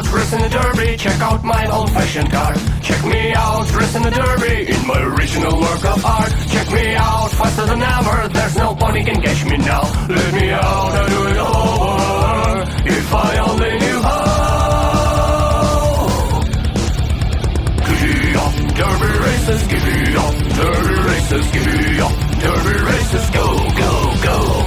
out, racing the derby. Check out my old-fashioned car. Check me out, racing the derby in my original work of art. Check me out, faster than ever. There's no pony can catch me now. Let me out, I'll do it over. If I only knew how. Giddy up, derby races, giddy up, derby races, giddy up, derby races, go, go, go.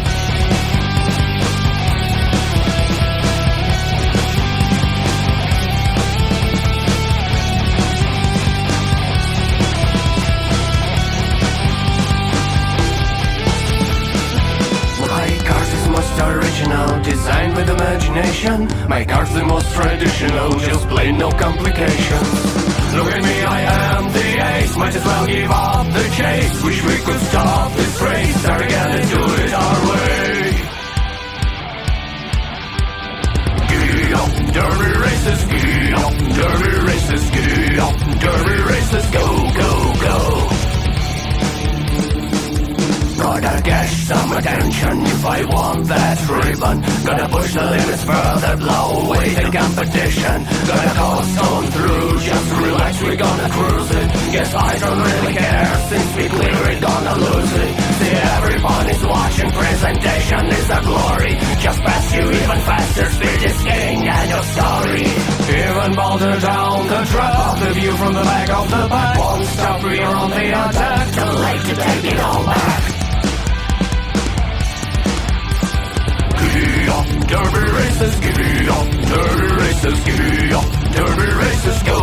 Original, designed with imagination. My car's the most traditional, just plain no complications. Look at me, I am the ace. Might as well give up the chase. Wish we could stop this race. Start again and do it our way. Giddy up, derby races, giddy up, derby races, giddy up, derby races, go, go, go. Gotta get some attention if I want that ribbon. Gotta push the limits further, blow away the competition. Gotta coast on through, just relax, we're gonna cruise it. Guess I don't really care, since we clear it, gonna lose it. See, everybody's watching, presentation is a glory. Just pass you even faster, speed is king, and your story. Even bolter down the track, the view from the back of the pack. Won't stop, we're on the attack, too late to take it all back. Giddy up, derby races, giddy up, derby races, giddy up, derby races, go.